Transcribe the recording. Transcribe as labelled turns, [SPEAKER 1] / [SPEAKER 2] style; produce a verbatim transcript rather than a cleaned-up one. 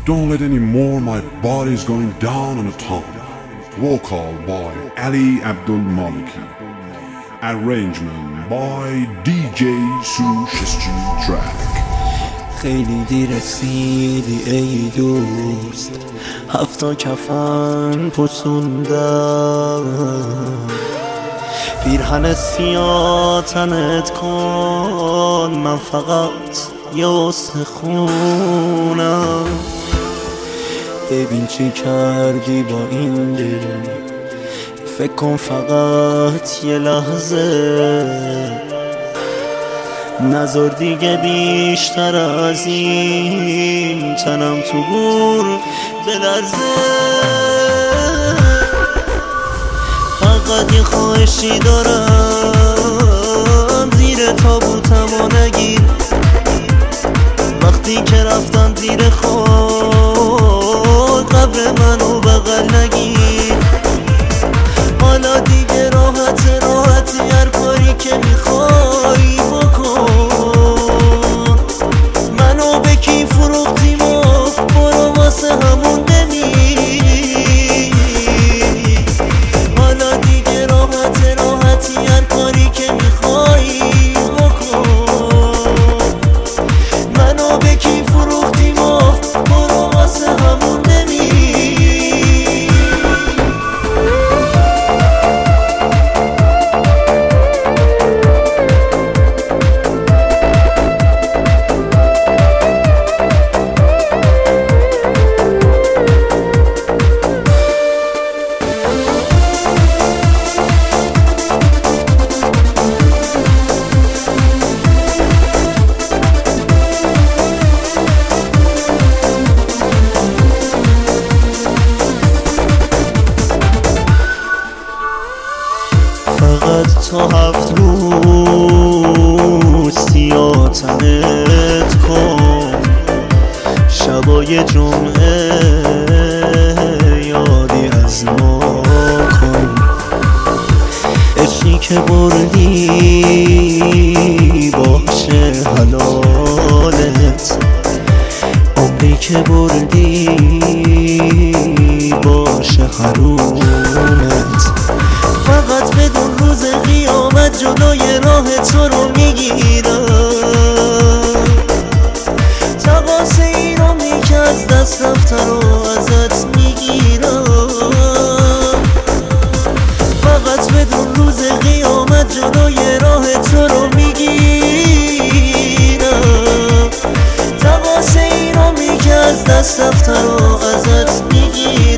[SPEAKER 1] Don't let any more, my body's going down on a tom. Vocal by Ali Abdul Maliki. Arrangement by دی جی Sushistry Track.
[SPEAKER 2] خیلی دیر رسیدی ای دوست، هفتا کفن پسوندم، پیرهن سیاه تنت کن، من فقط یه واسه خونم. ببین چی کردی با این دل، فکر کن فقط یه لحظه، نذار دیگه بیشتر از این تنم تو گور بلرزه. فقط یه خواهشی دارم، زیر تابوتمو نگیر، وقتی که رفتن زیر خاک قبر منو بغل نگیر. حالا دیگه راحت راحتی هر کاری که میخوای بکن، منو به کی فروختی مفت، برو واسه همون بمیر. حالا دیگه راحت راحتی هر کاری که میخوای بکن، منو به کی فروختی مفت، برو واسه همون بمیر. فقط تا هفت روز سیاتنت کن، شبای جمعه یادی از ما کن. عشقی که بردی باشه حلالت، عمری که بردی باشه حرومت. فقط بدون روز قیامت جلوی راه تو رو میگیرم، تقاس اینامی که از دست رفته رو ازت میگیرم. فقط بدون روز قیامت جلوی راه تو رو میگیرم، تقاس اینامی که از دست رفته رو ازت میگیرم.